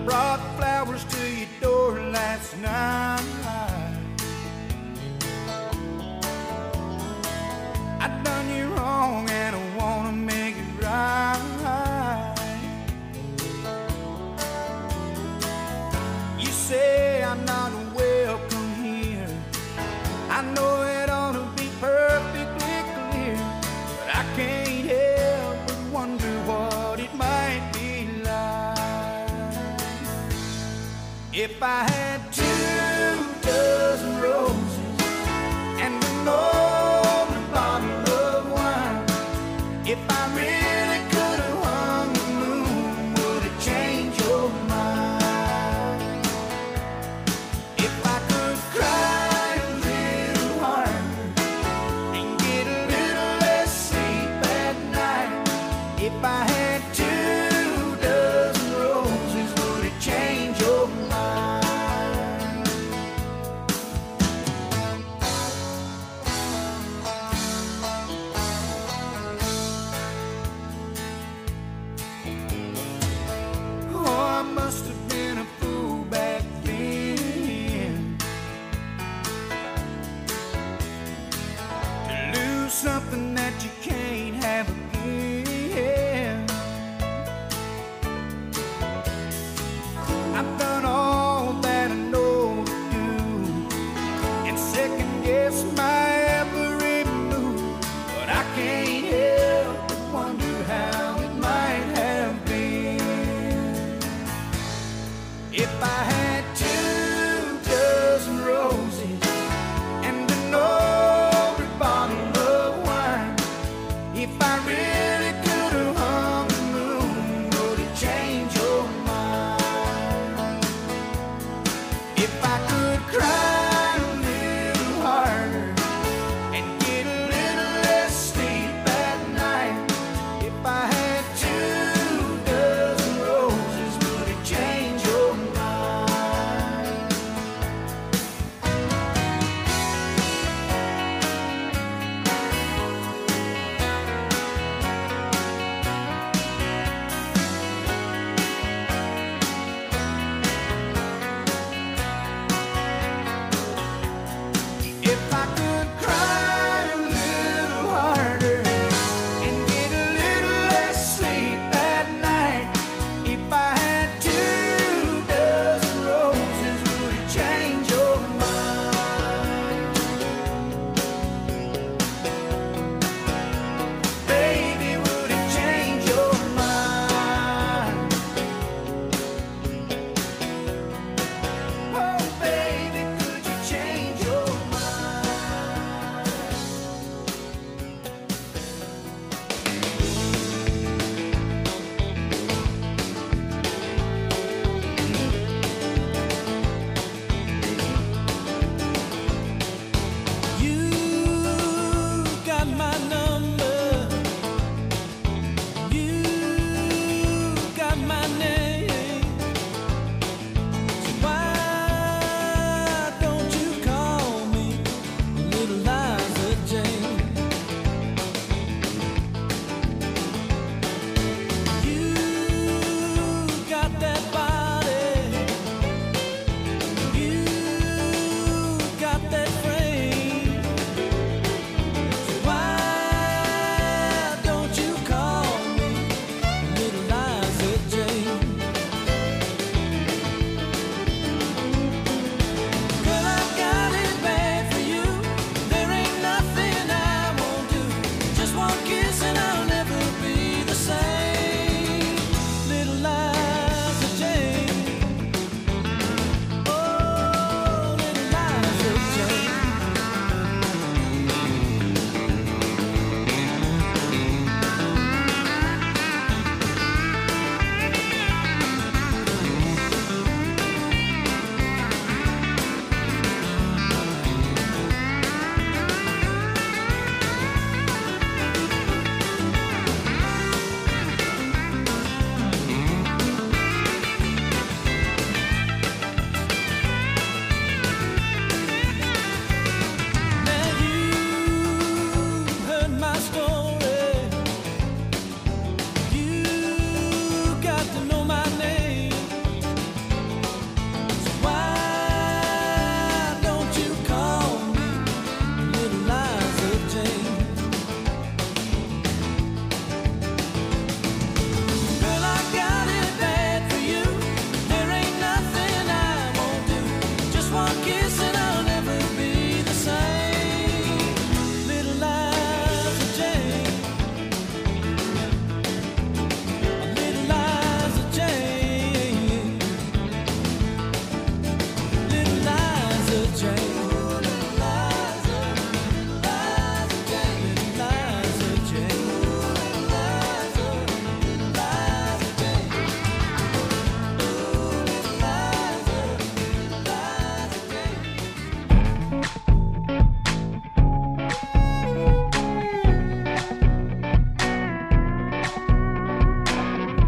brought flowers to your door last night. I done you wrong and I wanna make it right. You say I'm not welcome here. I know it ought to be perfectly clear, but I can't help but wonder what it might be like if I had 2 dozen roses and an old bottle of wine. If I really could have hung the moon, would it change your mind? If I could cry a little harder and get a little less sleep at night. If I had 2 dozen roses, would it change your mind? Oh, I must have been a fool back then to lose something that you can't have again.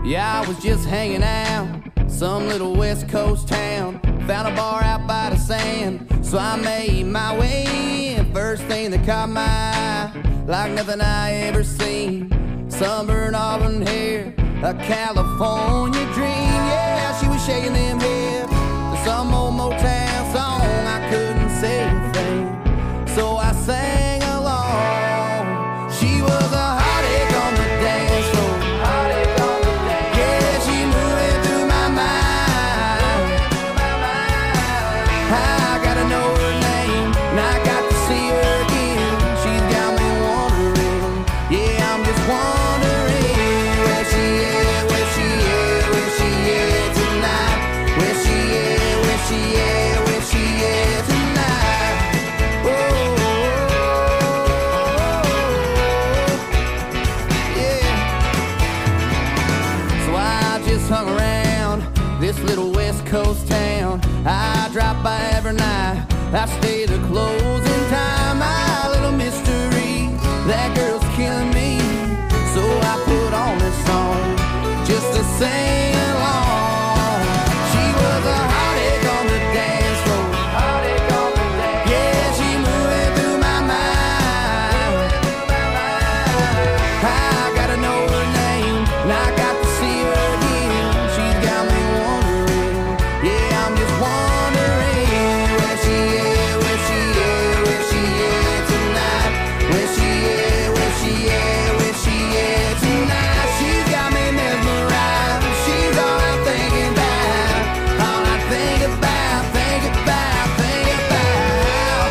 Yeah, I was just hanging out, some little West Coast town. Found a bar out by the sand, so I made my way in. First thing that caught my eye, like nothing I ever seen. Sunburned auburn hair, a California dream. Yeah, she was shaking them hips to some old Motown song. I couldn't say a thing, so I sang along. She was a heartache on the dance floor. Yeah, she moving through my mind. I gotta know her name, and I got to see her again. She's got me wondering, yeah, I'm just wondering where she is, where she is, where she is tonight. Where she is, where she is, where she is tonight. Yeah. So I just hung around this little West Coast town. I drop by every night, I stay the closing time. My little mystery, that girl's killing me. So I put on this song just to sing along. She was a heartache on the dance floor. Yeah, she moving through my mind. I gotta know her name, and I got to see her again. She's got me wondering, yeah, I'm just wondering where she is, where she is, where she is tonight. Where she is, where she is, where she is tonight. She's got me mesmerized. She's all I'm thinking about, all I think about, think about, think about.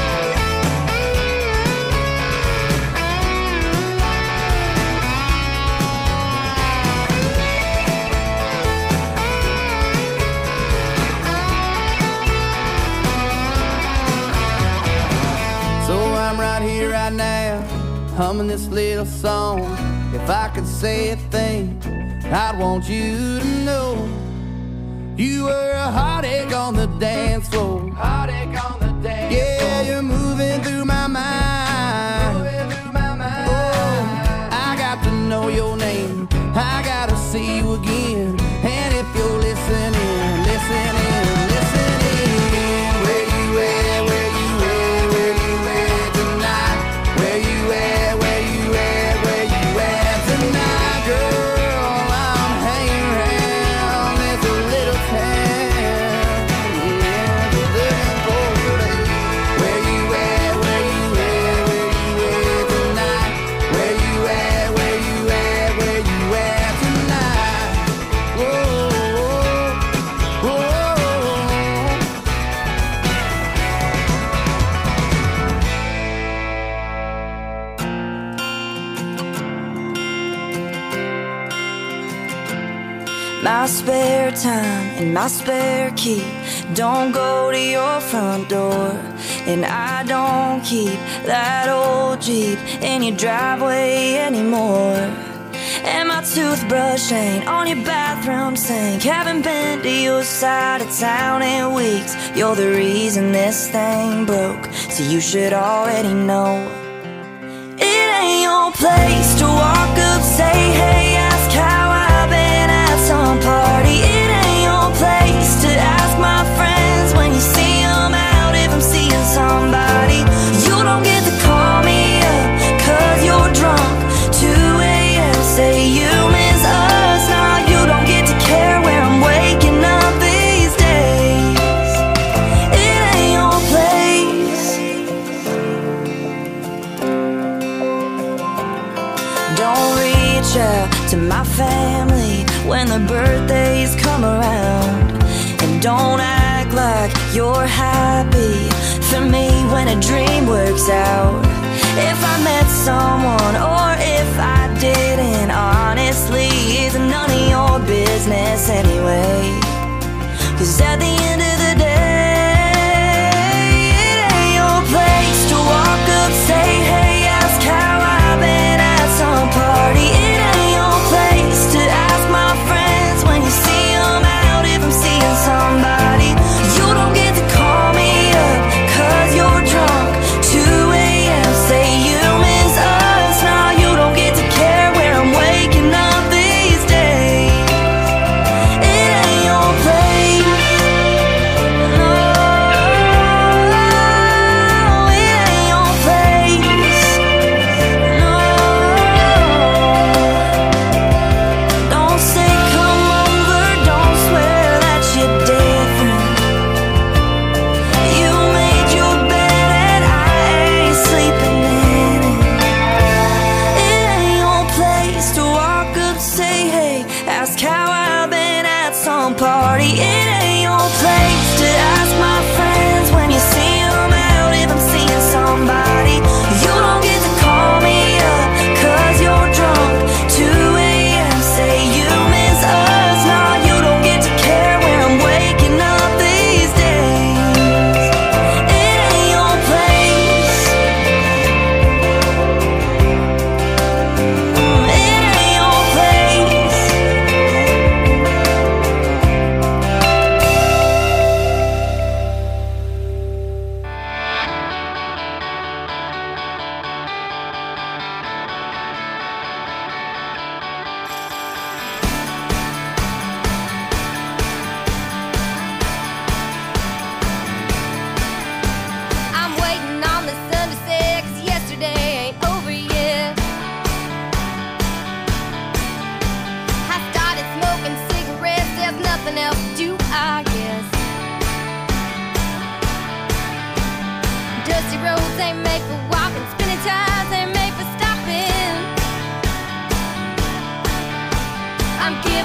So I'm right here, right now, humming this little song. If I could say a thing, I'd want you to know you were a heartache on the dance floor. Heartache on the dance floor. Yeah, you're moving through my mind. Moving through my mind. Oh, I got to know your name, I gotta see you again. And if you're listening, listening, listening, where you at, where you at, where you at tonight? Where you at, where you at, where you at tonight? Girl, I'm hanging around this little town. Yeah, just looking for today. Where you at, where you at, where you at tonight? Where you at, where you at, where you at tonight? Whoa, whoa, whoa. My spare time and my spare key don't go to your front door. And I don't keep that old Jeep in your driveway anymore. And my toothbrush ain't on your bathroom sink. Haven't been to your side of town in weeks. You're the reason this thing broke, so you should already know. It ain't your place to walk up, say hey, ask how I've been at some party. It ain't your place to ask my friends when you see them out if I'm seeing somebody. You don't get to call me up 'cause you're drunk. 2 a.m. say you miss us. Nah, you don't get to care where I'm waking up these days. It ain't your place. Don't reach out to my family when the birthdays come around. And don't act like you're happy for me when a dream works out. If I met someone or if I didn't, honestly, it's none of your business anyway. 'Cause at the end of the day, it ain't your place to walk up, say hey, ask how I've been at some party. It ain't your place to ask my friends when you see them out if I'm seeing somebody. You don't get to call me up 'cause you're drunk. 2 a.m. say you miss us. Nah, you don't get to care where I'm waking up these days.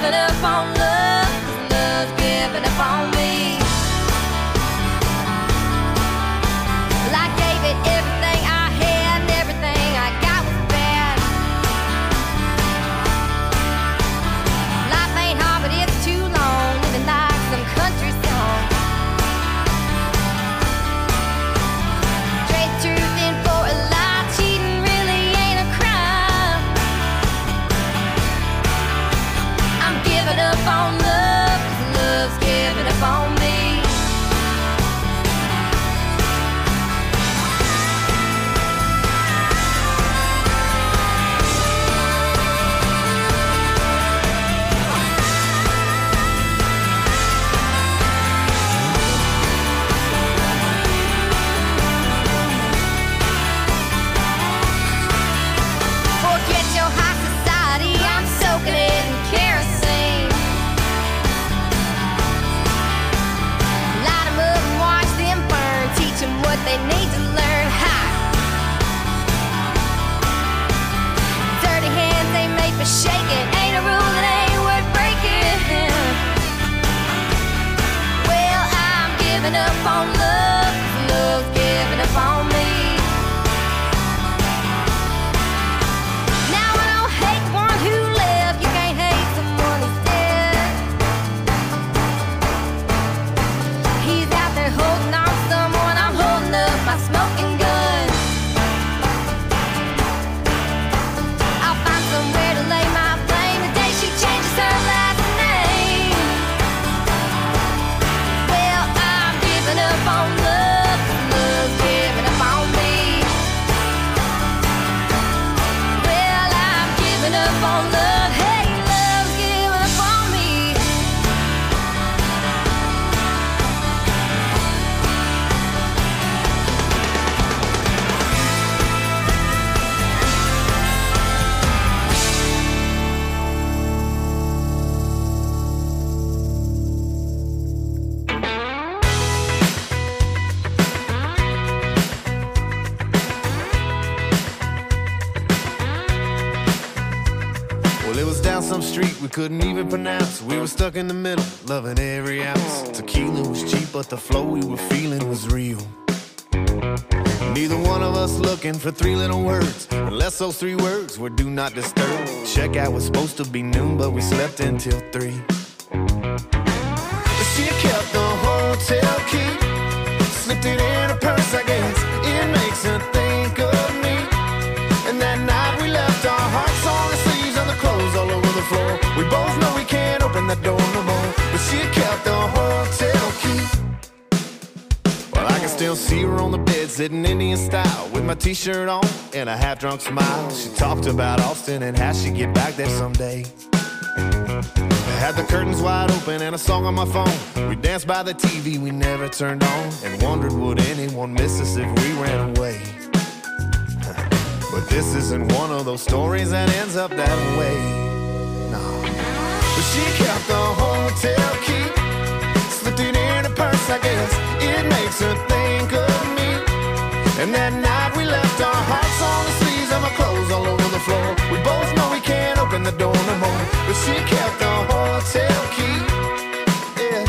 giving up on love, 'cause love's giving up on me. Well, I gave it everything I had, and everything I got was bad. Life ain't hard, but it's too long, living like some country song. Trade truth in for a lie, cheating really ain't a crime. I'm giving up on love, 'cause love's giving up on me. Forget your high society, I'm soaking it in kerosene. Light 'em up and watch them burn, teach 'em what they need to learn. Ha! Dirty hands ain't made for shaking, ain't a rule that ain't worth breaking. Well, I'm giving up on love, 'cause love's giving up on me. Now I don't hate the one who left, you can't hate someone who's dead. He's out there holding on to someone, I'm holding up my smoking gun. I'll find somewhere to lay my flame the day she changes her last name. Well, I'm giving up on love, 'cause love's giving up on me. Well, I'm giving up on love, hey, love's giving up on me. Well, it was down some street we couldn't even pronounce. We were stuck in the middle, loving every ounce. Tequila was cheap, but the flow we were feeling was real. Neither one of us looking for three little words, unless those three words were do not disturb. Checkout was supposed to be noon, but we slept until 3. She kept the hotel key, slipped it in her purse, I guess. It makes her think of me. And that night we left our hearts on the sleeves and the clothes all over the floor. We both know we can't open that door no more, but she kept the hotel key. Well, I can still see her on the bed, sitting Indian style, with my t-shirt on and a half-drunk smile. She talked about Austin and how she'd get back there someday. I had the curtains wide open and a song on my phone. We danced by the TV we never turned on, and wondered would anyone miss us if we ran away. But this isn't one of those stories that ends up that way. No. But she kept the hotel key, slipped it in her purse, I guess. It makes her think of me. And that night we left our hearts on the sleeves and my clothes all over the floor. We both know we can't open the door no more, but she kept the hotel key. Yeah.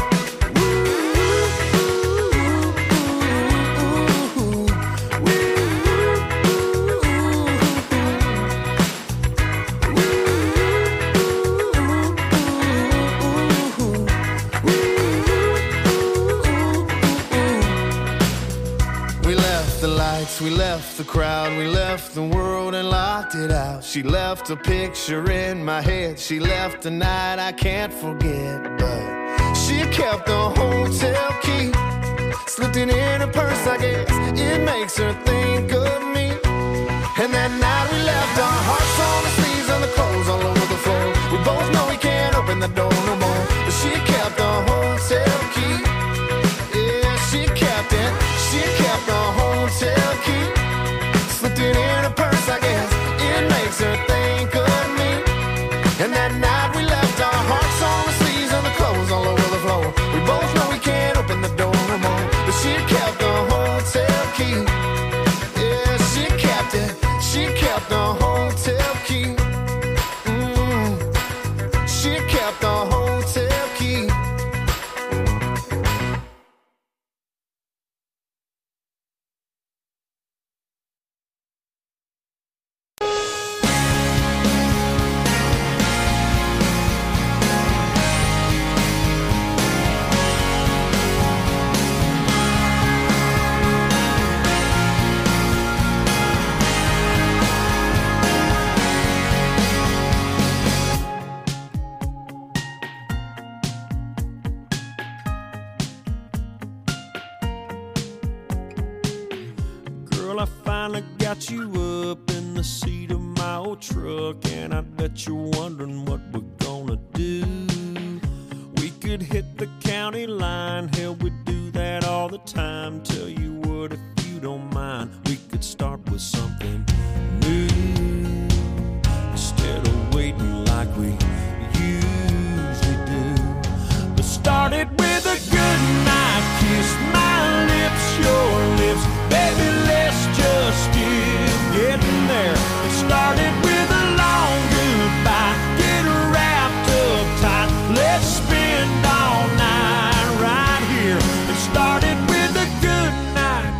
We left the crowd, we left the world and locked it out. She left a picture in my head, she left a night I can't forget. But she kept the hotel key, slipped it in her purse, I guess. It makes her think of me. And that night we left our hearts on the sleeves and the clothes all over the floor. We both know we can't open the door no more, but she kept the hotel key. Yeah, she kept it, she kept the hotel key, slipped it in her purse, I guess. It makes her think of me. And that night we left our hearts on the sleeves and the clothes all over the floor. We both know we can't open the door no more, but she kept the hotel key. Yeah, she kept it, she kept the hotel key. look, and I bet you're wondering what we're gonna do. We could hit the county line, hell, we do that all the time. Tell you what, if you don't mind, we could start with something new instead of waiting like we usually do. Let's start it with a good night kiss, my lips, your lips, baby, let's just get getting there. Let's start it with a long goodbye, get wrapped up tight, let's spend all night right here. Let's start it with a good night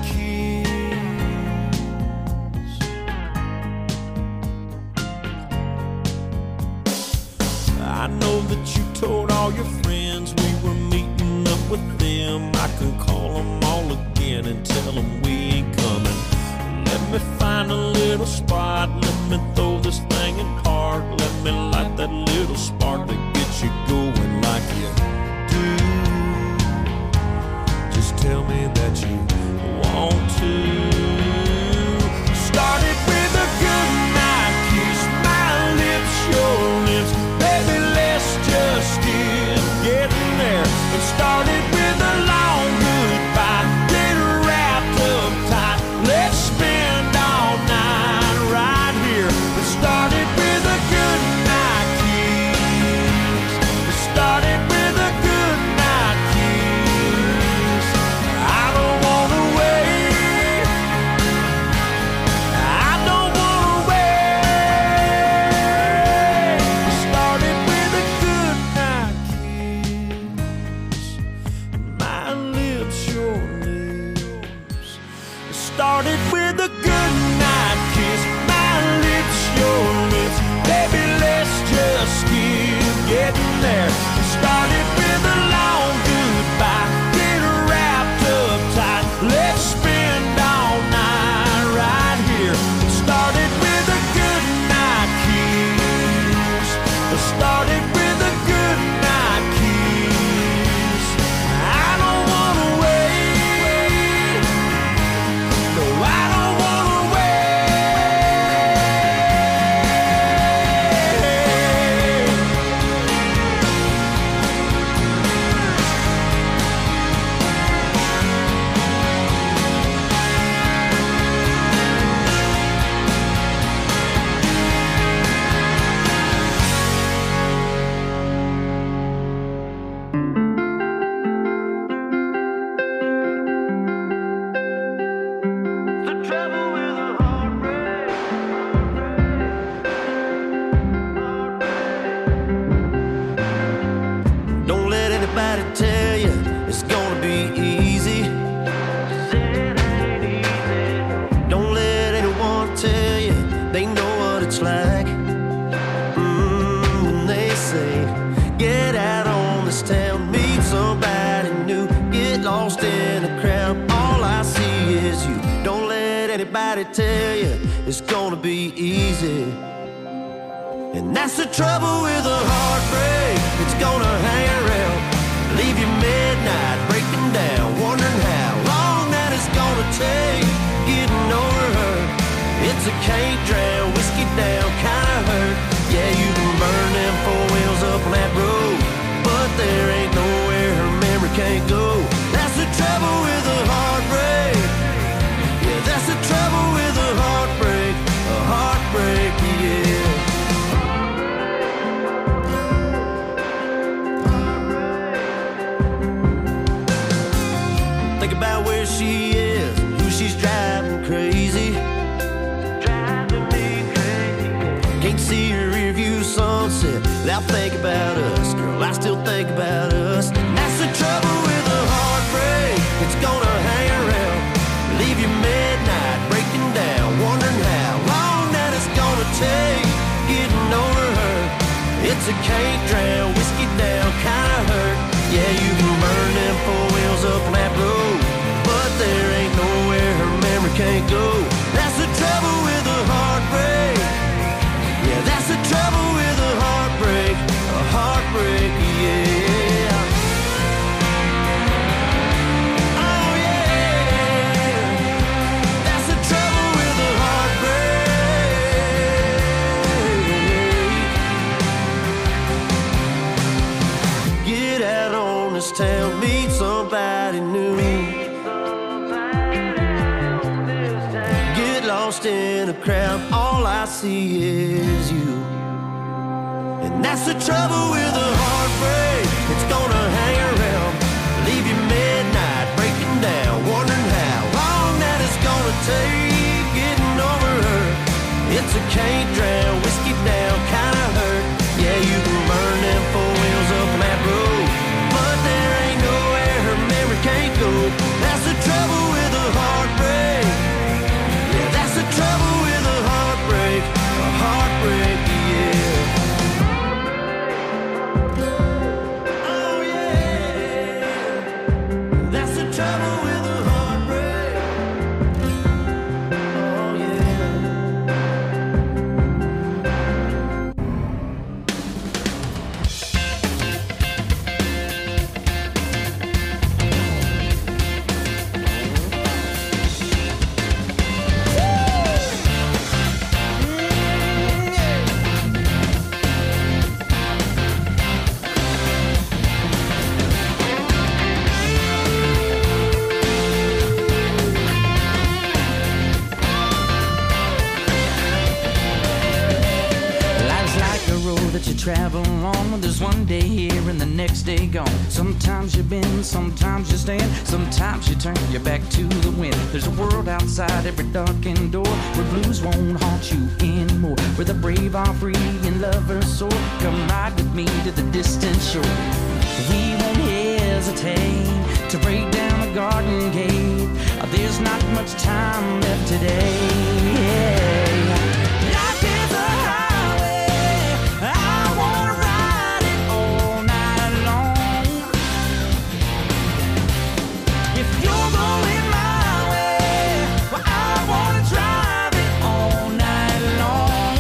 kiss. I know that you told all your friends we were meeting up with them. I can call them all again and tell them we ain't coming. Let me find a little spot, let me throw this thing in park, let me light that little spark that gets you going like you do. Just tell me that you want to. Start it with a good night kiss, my lips, your lips, baby, let's just get getting there. And start it with a long goodbye, get wrapped up tight, let's spend all night right here. Let's start it with a good night kiss. Let's start it with a good night kiss. I don't wanna wait, I don't wanna wait. Let's start it with a good night kiss, my lips, your lips. Let's start it with a good night kiss, my lips, your lips, baby, let's just keep getting there. Let's start it with a long goodbye, get wrapped up tight, let's spend all night right here. Let's start it with a good night kiss. Let's start it with a good night kiss. I don't wanna wait, no, I don't wanna Don't let anybody tell you it's gonna be easy. Don't let anyone tell you they know what it's like. When they say, get out on this town, meet somebody new, get lost in a crowd. All I see is you. Don't let anybody tell you it's gonna be easy. And that's the trouble with a heartbreak. It's gonna hang around, leave you midnight, breaking down, wondering how long that it's gonna take getting over her. It's a can't drown, whiskey down kind of hurt. Yeah, you can burn them four wheels up on that road, but there ain't nowhere her memory can't go. That's the trouble with a heartbreak. Yeah, that's the trouble with a heartbreak. A heartbreak, yeah. Think about where she is, who she's driving crazy. Driving me crazy. Can't see her rear view sunset without thinking about us. Girl, I still think about us. That's the trouble with a heartbreak. It's gonna hang around, leave you midnight, breaking down, wondering how long that it's gonna take getting over her. It's a can't drown, whiskey down kind of hurt. Yeah, you can burn them four wheels up on that road, but there ain't nowhere her memory can't go. That's the trouble with a heartbreak. Yeah, that's the trouble with a heartbreak. A heartbreak, yeah. Oh yeah. That's the trouble with a heartbreak. the crowd, all I see is you. And that's the trouble with a heartbreak. It's gonna hang around, leave you midnight, breaking down, wondering how long that it's gonna take getting over her. It's a can't drown, whiskey down kind of hurt. Yeah, you can burn them four wheels up that road, but there ain't nowhere her memory can't go. That's the trouble with a heartbreak. Yeah, that's the trouble with a heartbreak. A heartbreak, yeah. Oh yeah. That's the trouble with a heartbreak. Oh yeah. Life's like a road that you travel on. There's one day here and the next day gone. Sometimes you bend, sometimes you stand, sometimes you turn your back to the wind. There's a world outside every darkened door where blues won't haunt you anymore, where the brave are free and lovers soar. Come ride with me to the distant shore. We won't hesitate to break down the garden gate. There's not much time left today. Life is a highway, I wanna ride it all night long. If you're going my way, well, I wanna drive it all night long.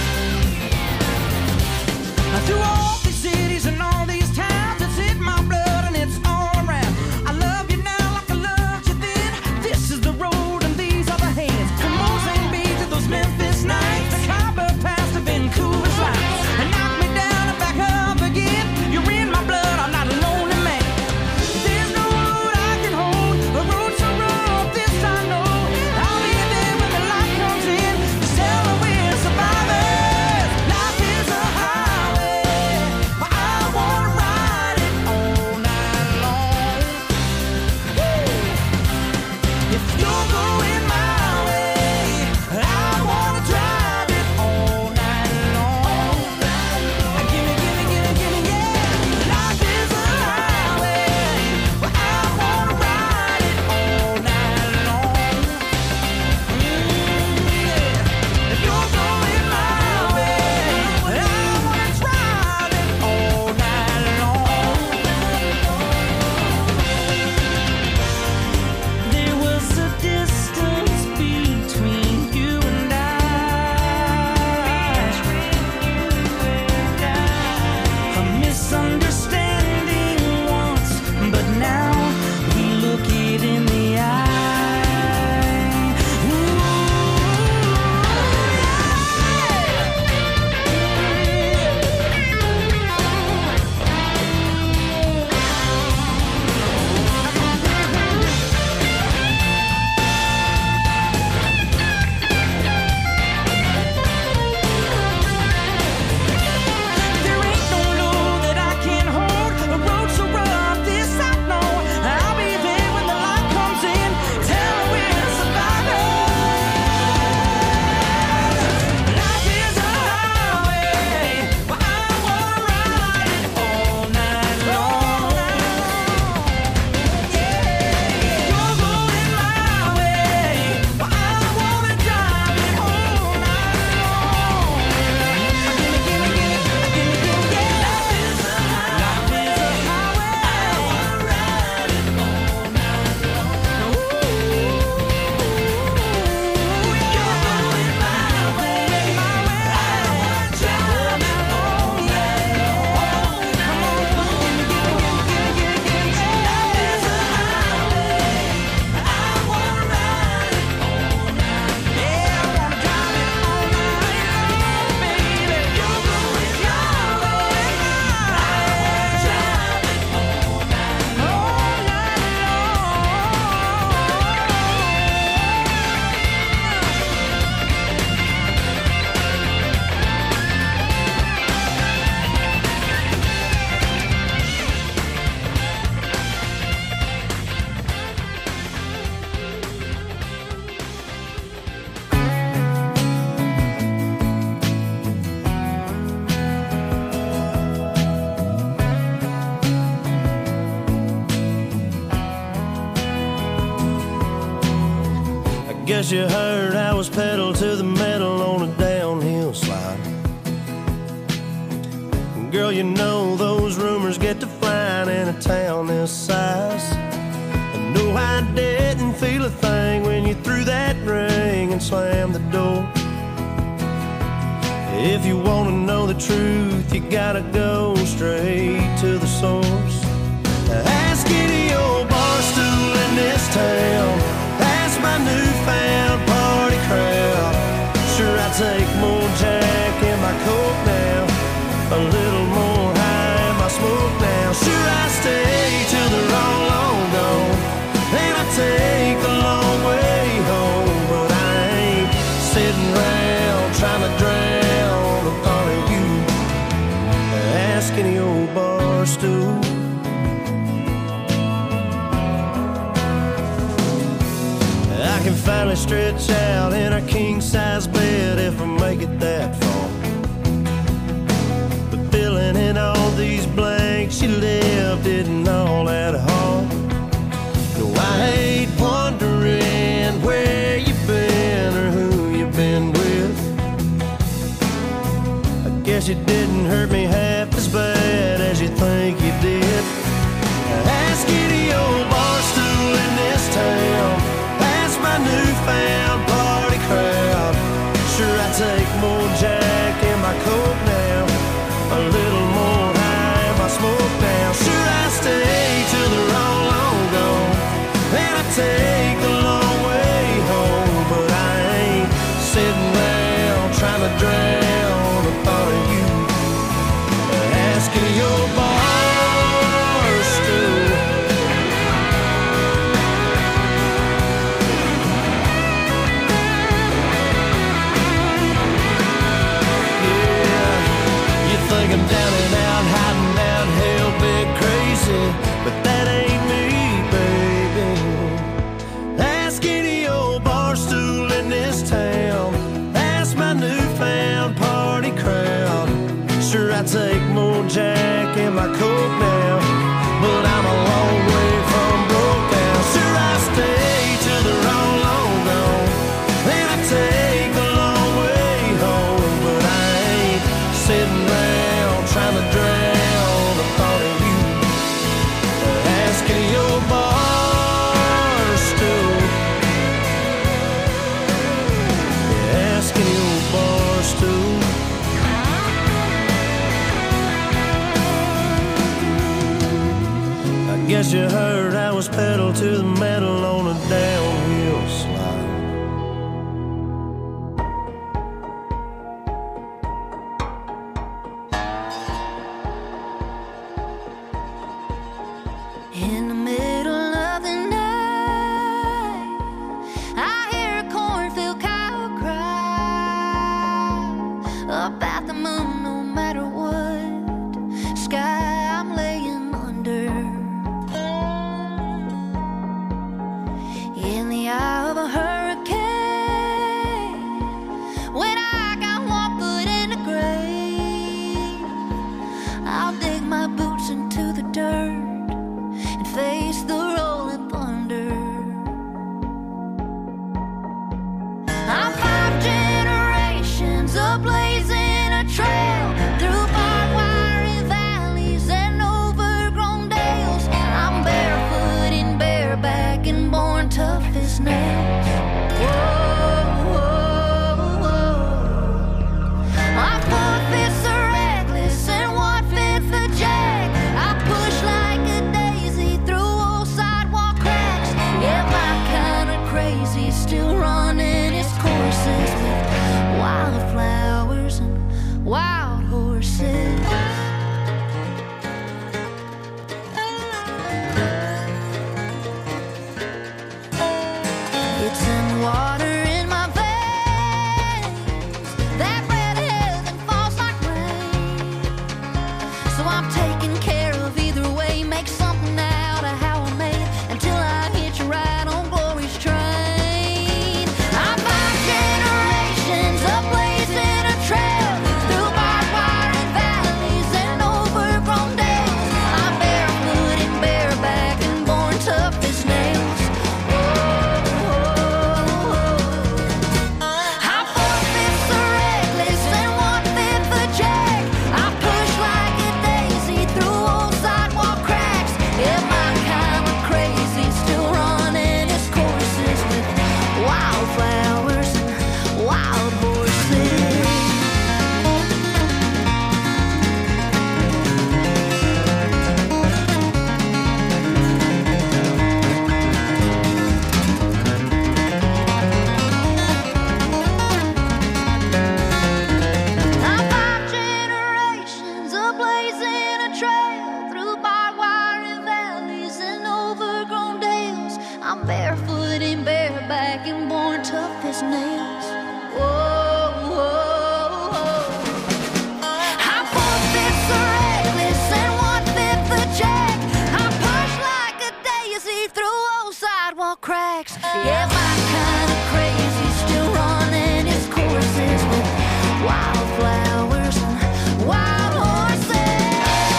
Through all these cities and all these towns, it's in my blood and it's all around. I love you now like I loved you then. This is the road and these are the hands. From Mozambique to those Memphis nights, the Khyber Pass to Vancouver's lights. And knock me down and back up again. You're in my blood, I'm not a lonely man. There's no road I can hold, a road so rough, this I know. I'll be there when the light comes in. Just tell me we're survivors. Life is a highway, Guess you heard I was pedal to the metal on a downhill slide. Girl, you know those rumors get to flying in a town this size. And no, I didn't feel a thing when you threw that ring and slammed the door. If you want to know the truth, you gotta go straight to the source. Ask any old bar stool in this town. Ask my newfound party crowd. Sure, I take more Jack in my Coke now, a little more high in my smoke now. Sure, I stay till they're all gone, and I take the long way home. But I ain't sitting around trying to drown the thought of you. Ask any old bar stool. I can finally stretch out in a king-size bed if I make it that far. But filling in all these blanks you left isn't all that hard. No, I hate wondering where you've been or who you've been with. I guess you didn't hurt me half as bad as you think you did. Ask any old bar stool in this town. My newfound party crowd. Sure, I take more Jack in my Coke now, a little more high in my smoke now. Sure, I stay till they're all gone, and I take the long way home. But I ain't sitting around trying to drown the thought of you. Ask any old bar stool. I'm down and out, hiding out, hell big crazy, but that ain't me, baby. Ask any old bar stool in this town. Ask my newfound party crowd. Sure, I take more Jack in my Coke now, but I'm a long way from broke now. Sure, I stay till they're all gone, and I take the long way home. But I ain't sitting around trying to drown the thought of you. Ask any old bar stool. Ask any old bar stool. I guess you heard I was pedal to the metal on a downhill slide. In the middle of the night, I hear a cornfield cow cry up at the moon. No matter what sky I'm laying under, in the eye of a hurricane, when I got one foot in the grave, I'll dig my boots into the dirt, face the rolling thunder. I'm 5 generations of blazing a trail through barbed wire valleys and overgrown dales. I'm barefoot and bareback and born tough as nails. Whoa, whoa, whoa. My foot fits the reckless and 1/5 the jack. I push like a daisy through old sidewalk cracks. Yeah, my kind of crazy, still running its courses with wildflowers and wild horses. It's in water in my veins, that red heaven falls like rain. So I'm taking care of either way, make something out of how I made until I hit you right on glory's train. I'm 5 generations of blazing a trail through barbed wire and valleys and overgrown dales. I'm barefoot and bareback and born tough as nails. Oh, oh, oh. blazing a trail through barbed wire and valleys and overgrown dales. I'm barefoot and bareback and born tough as nails. Whoa, whoa, whoa. I'm 4/5 a reckless and 1/5 a jack. I push like a daisy through old sidewalk cracks. Yeah, my kind of crazy still running its courses with wildflowers and wild horses.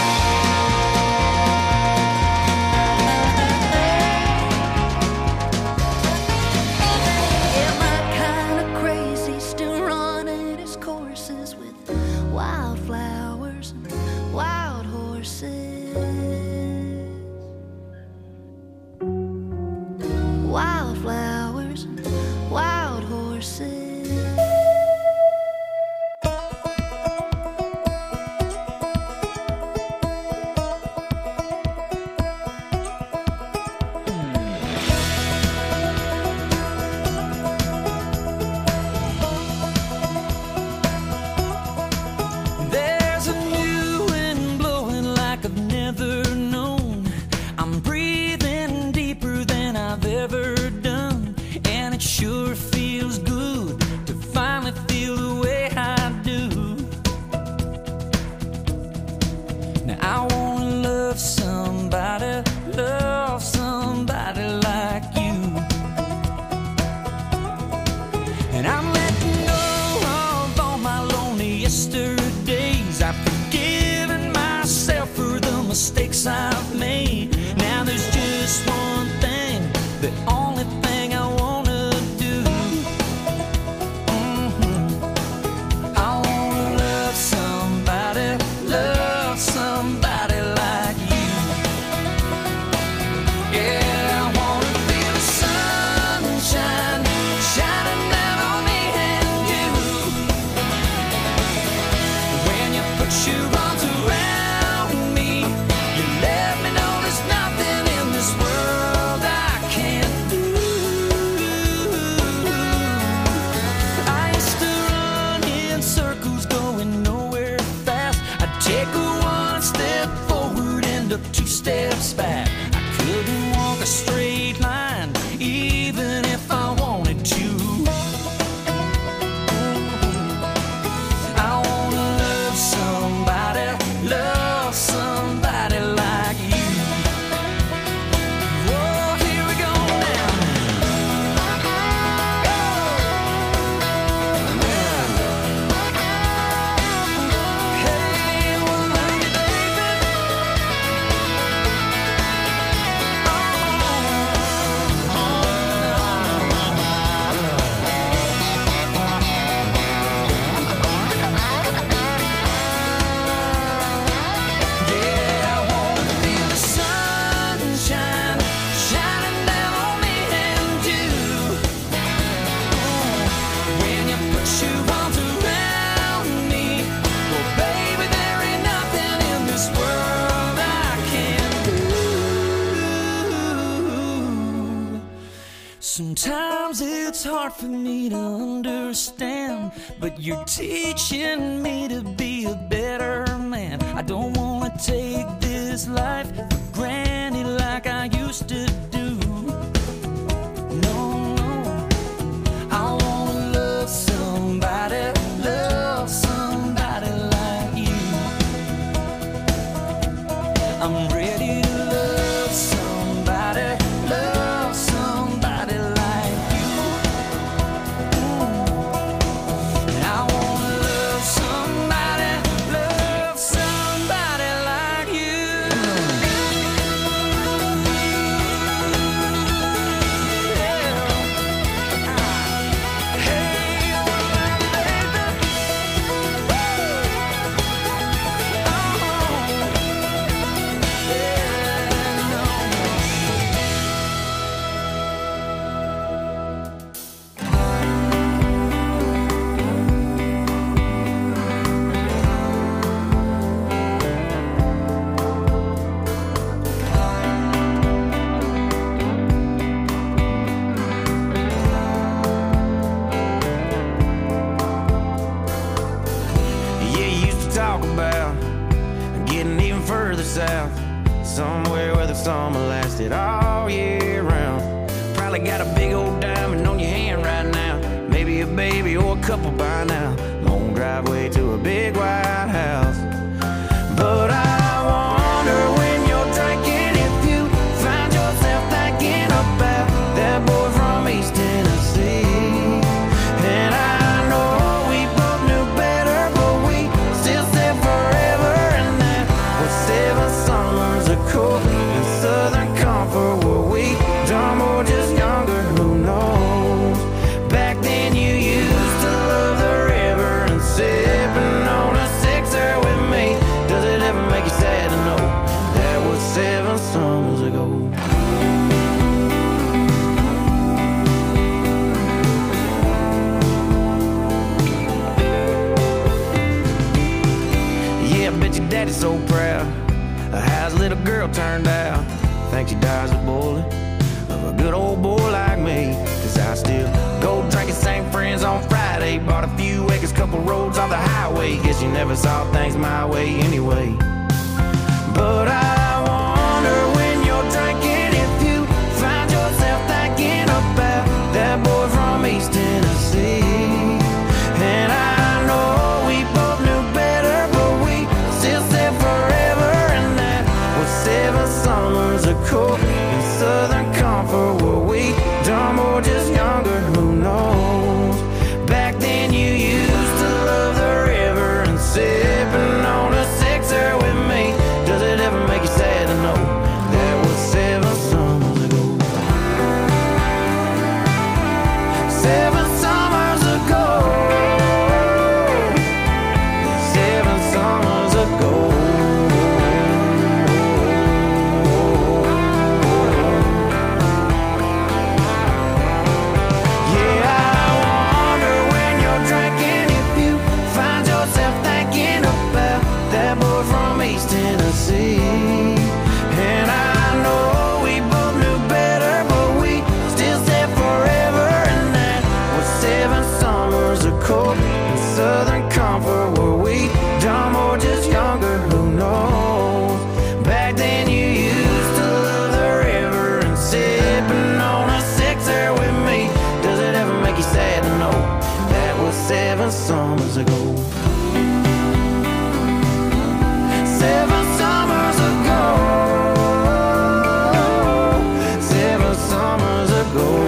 Yeah, my kind of crazy still running its courses with wildflowers and wild horses. Wildflowers and wild horses. There's a new wind blowing like I've never known. I'm breathing deeper than I've ever done, and it sure feels good to finally feel the way I do. Now I wanna love somebody like you. And I'm letting go of all my lonely yesterdays. I've forgiven myself for the mistakes I've made. Now there's just one thing, the only thing I wanna do. I wanna love somebody like you. Yeah, I wanna feel the sunshine shining down on me and you. When you put your arms around me, you let me know there's nothing in this world I can't do. I used to run in circles going nowhere fast. I'd take one step forward, end up 2 steps back. I couldn't walk a straight line even if I wanted to. I wanna love somebody like you. Whoa, here we go now. Hey, well, love you, baby. Yeah, I wanna feel the sunshine shining down on me and you. When you put your arms around me, well, baby, there ain't nothing in this world I can't do. Sometimes it's hard for me to understand, but you're teaching me to be a better man. I don't wanna take this life for granted like I used to do. No, no. I wanna love somebody like you. I'm ready to love somebody like you. I wanna love somebody like you. south, somewhere where the summer lasted all year round. Probably got a big old diamond on your hand right now, maybe a baby or a couple by now. Long driveway to a big white house. But I wonder when you're drinking if you find yourself thinking about that boy from East Tennessee. And I know we both knew better, but we still said forever. And that was 7 summers ago in Southern Comfort. Were we dumb or just younger? Who knows? Back then you used to love the river and sipping on a sixer with me. Does it ever make you sad to know that was 7 summers ago? Yeah, I bet your daddy's so proud of how his little girl turned out. Think she dies a bullet of a good old boy like me. Cause I still go drinking, same friends on Friday. Bought a few acres, couple roads off the highway. Guess you never saw things my way anyway. But I wonder when you're drinking if you find yourself thinking about that boy from East Tennessee. And I know we both knew better, but we still said forever. And that was 7 summers ago in Southern Comfort. Were we dumb or just younger? Who knows? Back then you used to love the river and sipping on a sixer with me. Does it ever make you sad to know that was 7 summers ago? 7 summers ago. 7 summers ago. Yeah, I wonder when you're drinking if you find yourself thinking about that boy from East Tennessee. And I know we both knew better, but we still said forever. And that was 7 summers ago in Southern Comfort. Were we dumb or just younger? Who knows? Back then you used to love the river and sipping on a sixer with me. Does it ever make you sad to know that was 7 summers ago? 7 summers ago. 7 summers ago.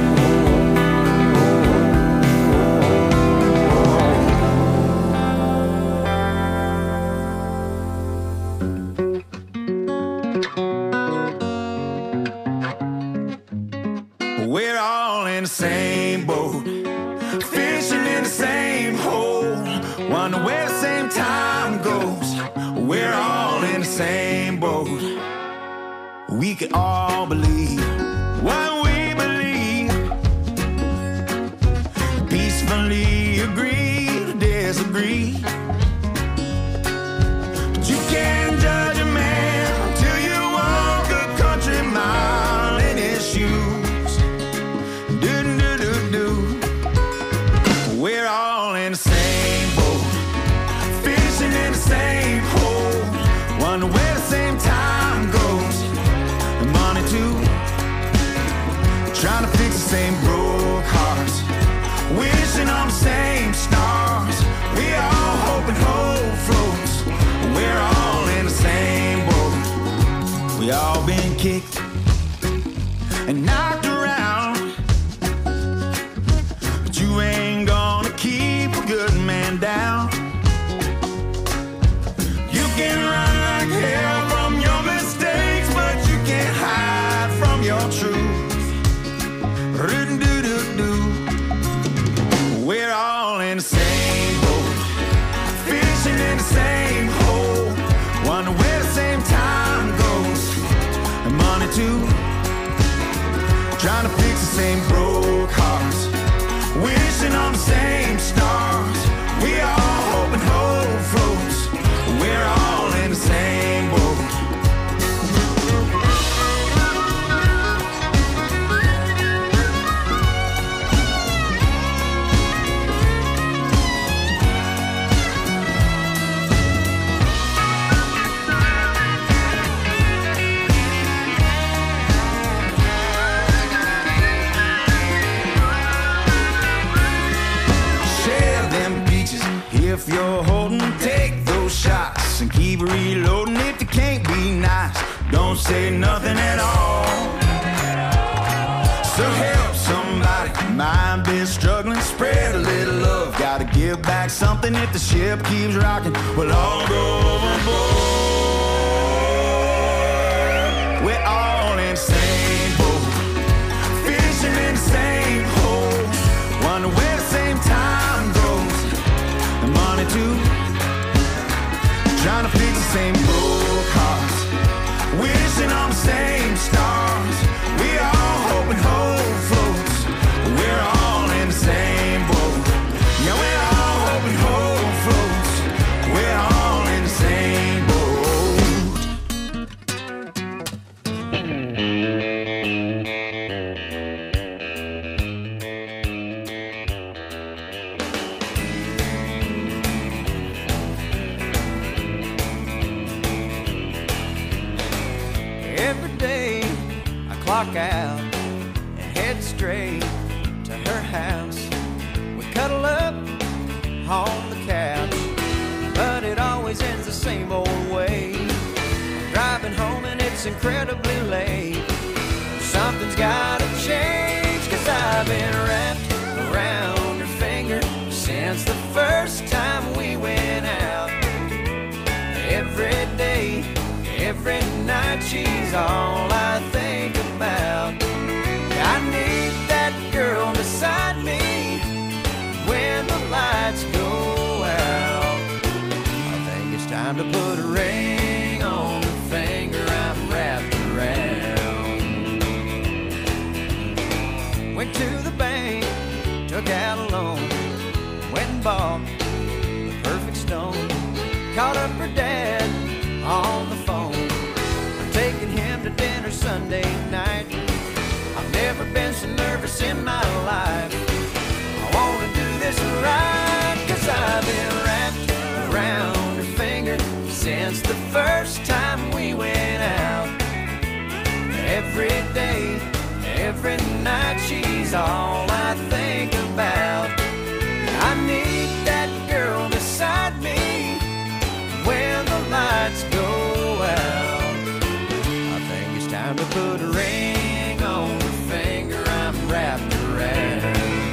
We're all in the same boat, fishing in the same hole, wonder where the same time goes. We're all in the same boat. We can all believe what we believe, peacefully agree to disagree. But you can't judge a man till you walk a country mile in his shoes. Do-do-do-do. We're all in the same boat, fishing in the same hole, wonder where the same time goes. And money too, trying to fix the same broke hearts, wishing on the same stars. We all hope and hope floats. We're all in the same boat. We all been kicked and knocked around, but you ain't gonna keep a good man down. You can run like hell from your mistakes, but you can't hide from your truth. Do-do-do-do. We're all in the same boat, fishing in the same hole, wonder where the same time goes. And money too, told him if you can't be nice, don't say nothing at all. So help somebody, mind been struggling, spread a little love. Gotta give back something if the ship keeps rocking. We'll all go overboard. We're all in the same boat, fishing in the same hole. Wonder where the same time goes, and money too. Trying to fix the same broke hearts, wishing on the same stars. We all hope and hope floats. We're all in the same boat. Yeah, we're all hope and hope floats. We're all in the same boat. Every day I clock out and head straight to her house. We cuddle up on the couch, but it always ends the same old way. I'm driving home and it's incredibly late. Something's gotta change, 'cause I've been wrapped around her finger since the first time we went out. Every day, every night, she's all I think about. I need that girl beside me when the lights go out. I think it's time to put a ring on the finger I'm wrapped around. Went to the bank, took out a loan, went and bought the perfect stone. Called up her dad on the phone, I'm taking him to dinner Sunday night. I've never been so nervous in my life. I wanna do this right, 'cause I've been wrapped around her finger since the first time we went out. Every day, every night, she's all I think about. I need that girl beside me when the lights go out. I think it's time to put a ring on the finger I'm wrapped around.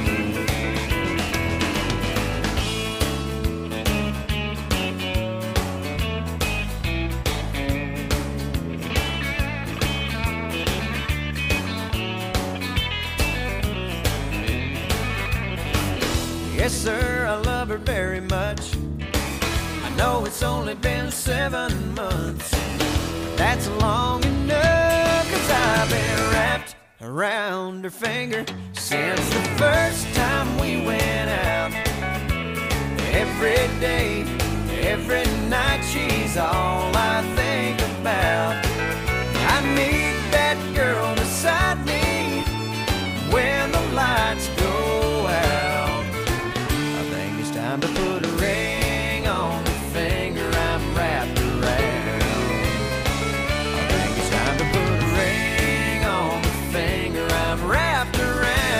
Yes, sir, I love her very much. I know it's only been 7 months. That's long enough, 'cause I've been wrapped around her finger since the first time we went out. Every day, every night, she's all I think about. I need that girl beside me when the lights go out. I think it's time to put a ring on the finger I'm wrapped around. I think it's time to put a ring on the finger I'm wrapped around.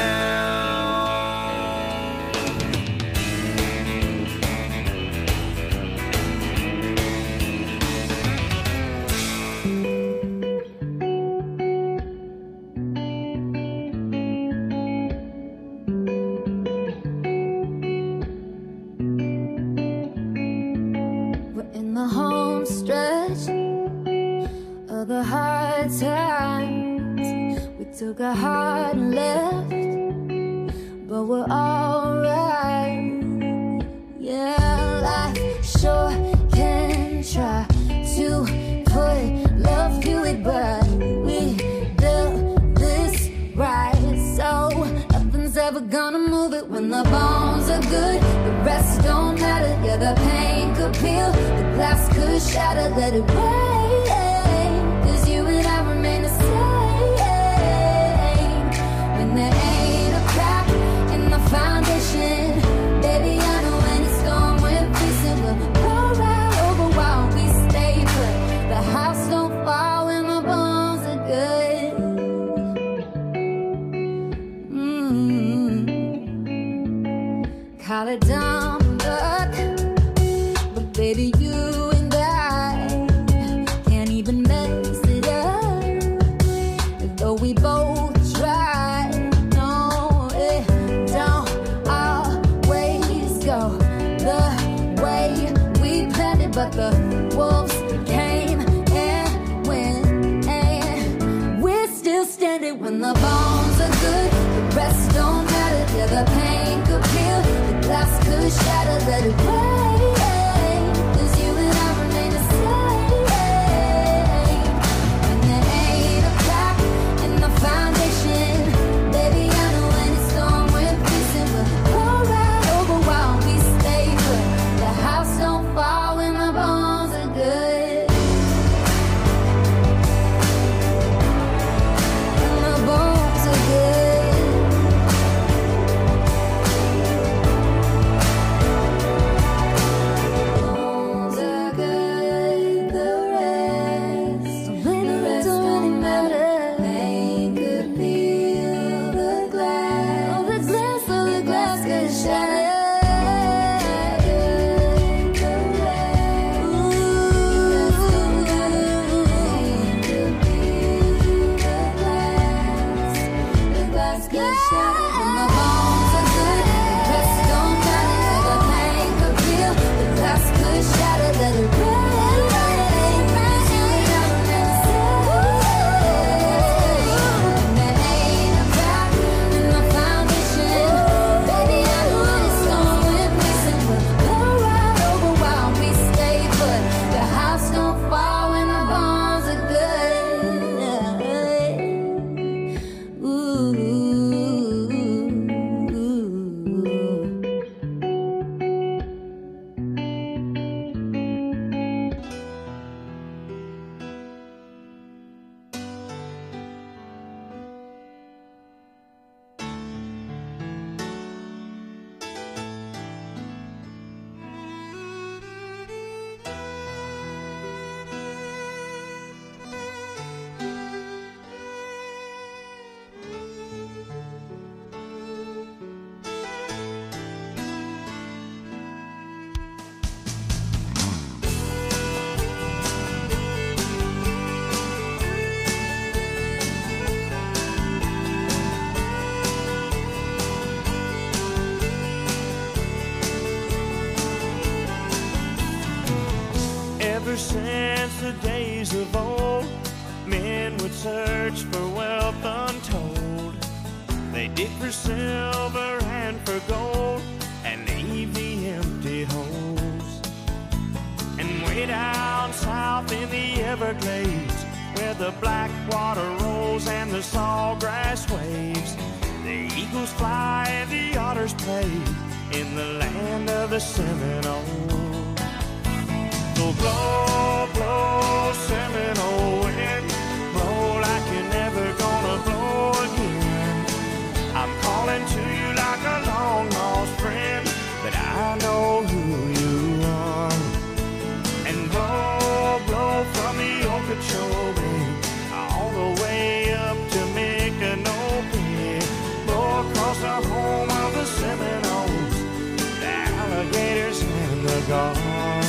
We're in the home stretch of the hard times. We took a hard left, but we're alright. Yeah, life sure can try to put love to it, but we built this right, so nothing's ever gonna move it. When the bones are good, the rest don't matter. Yeah, the pain could peel, the glass could shatter. Let it rain, 'cause you and I remain the same. When there ain't a crack in the foundation, baby, I know when it's gone, we're facing. We'll go right over while we stay put. The house don't fall when the bones are good. Call it dumb luck, but baby, you and I the bones are good, the rest don't matter. Yeah, the pain could heal, the glass could shatter. Let it rain, 'cause you and I remain the same. And there ain't a crack in the foundation. Baby, I know when it's storm we're facing, but pour right over while we stay put. The house don't fall when the bones are good. And the bones are good. Bones are good. The rest don't really matter. Pain could peel the glass. Oh, the glass could shatter. Ever since the days of old, men would search for wealth untold. They dig for silver and for gold and leave the empty holes. And way down south in the Everglades, where the black water rolls and the sawgrass waves, the eagles fly and the otters play in the land of the Seminoles. So blow, blow, Seminole wind, blow like you're never gonna blow again. I'm calling to you like a long lost friend, but I know who you are. And blow, blow from the Okeechobee all the way up to Micanopy. Blow across the home of the Seminoles, the alligators and the gulls.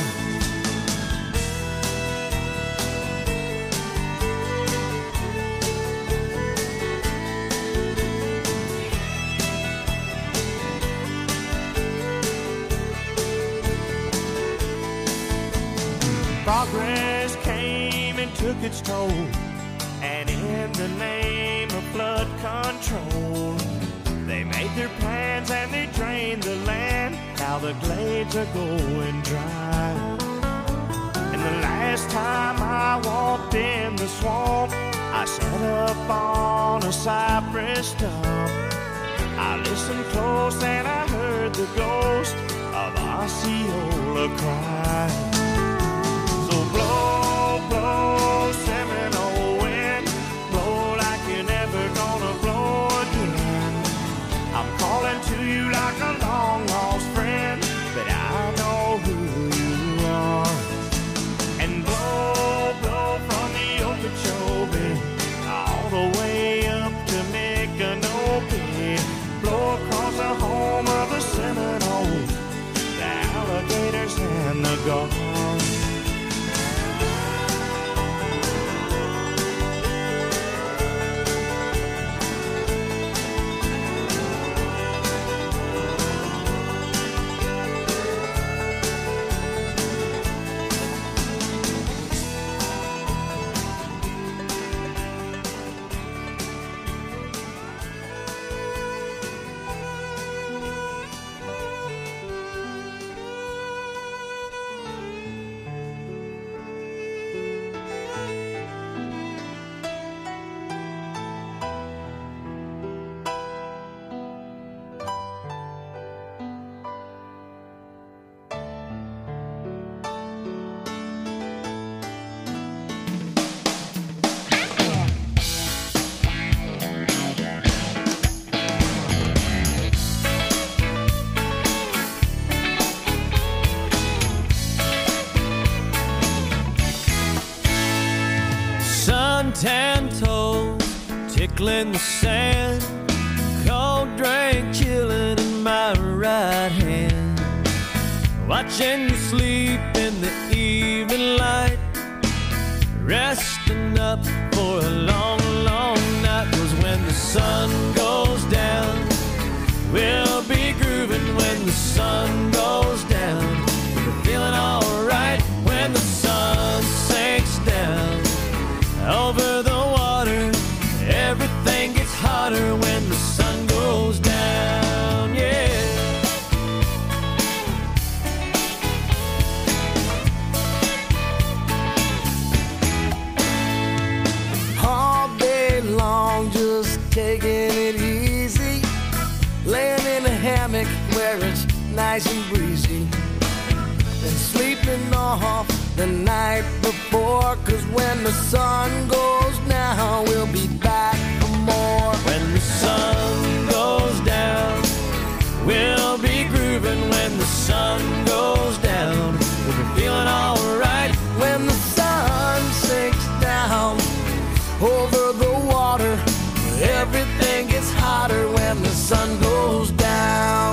Progress came and took its toll, and in the name of flood control, they made their plans and they drained the land. Now the glades are going dry. And the last time I walked in the swamp, I sat up on a cypress stump. I listened close and I heard the ghost of Osceola cry. Blow, blow, Seminole wind, blow like you're never gonna blow again. I'm calling to you like a long lost friend, but I know who you are. And blow, blow from the Okeechobee all the way up to Micanopy. Blow across the home of the Seminoles, the alligators and the gulls. tan toes tickling the sand, cold drink chilling in my right hand, watching you sleep in the evening light, resting up for a long, long night. 'Cause when the sun goes down, we'll be grooving. When the sun goes down, we're feeling alright. When the sun sinks down over the water, everything gets hotter when the sun goes down, yeah. All day long, just taking it easy, laying in a hammock where it's nice and breezy, and sleeping off the night before. 'Cause when the sun goes down, we'll be back for more. When the sun goes down, we'll be grooving. When the sun goes down, we'll be feeling alright. When the sun sinks down over the water, everything gets hotter when the sun goes down.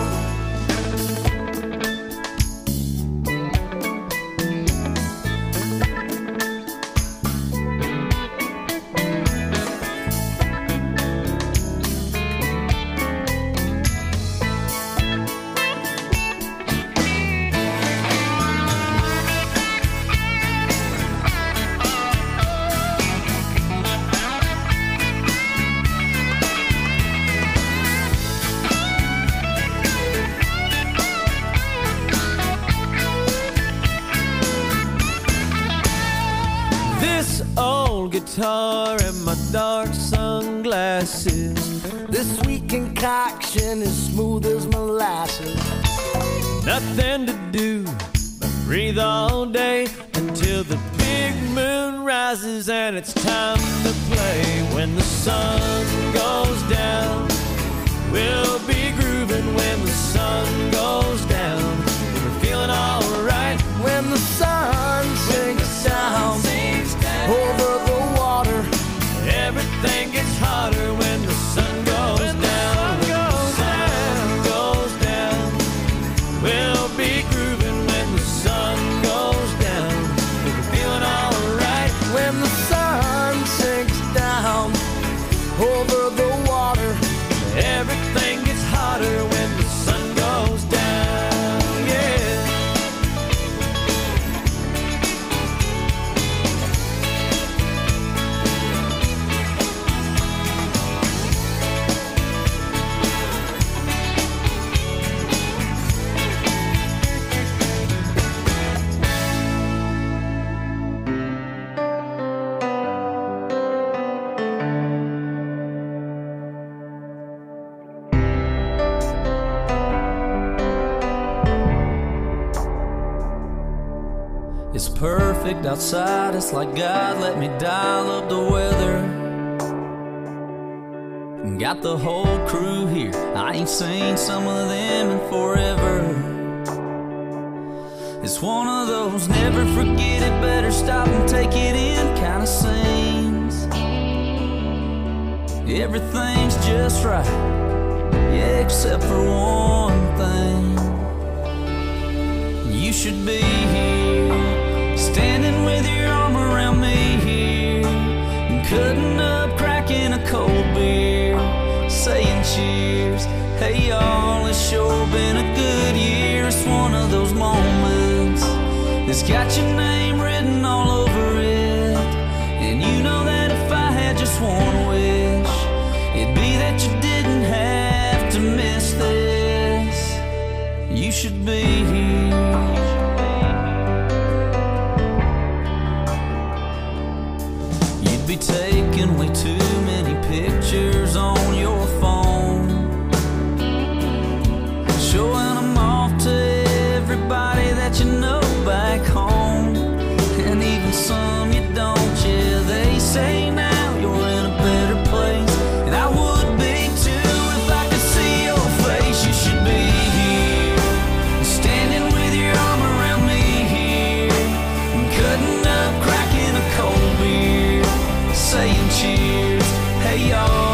Guitar and my dark sunglasses, this sweet concoction is smooth as molasses. Nothing to do but breathe all day until the big moon rises and it's time to play. When the sun goes down, we'll be grooving. When the sun goes down, we're feeling alright. When the sun sinks down over the water, everything gets hotter when the sun goes down. When the sun goes down, we'll be grooving. When the sun goes down, we'll be feeling alright. When the sun sinks down over the water, everything gets hotter when the sun goes down, yeah. It's perfect outside, it's like God let me dial up the weather. Got the whole crew here, I ain't seen some of them in forever. It's one of those never forget it, better stop and take it in kind of scenes. Everything's just right, yeah, except for one thing. You should be here, standing with your arm around me here, cutting up, cracking a cold beer, saying cheers. Hey y'all, it's sure been a good year. It's one of those moments that's got your name written all over it. And you know that if I had just one wish, it'd be that you didn't have to miss this. You should be here. You'd be taking way too many pictures on your phone.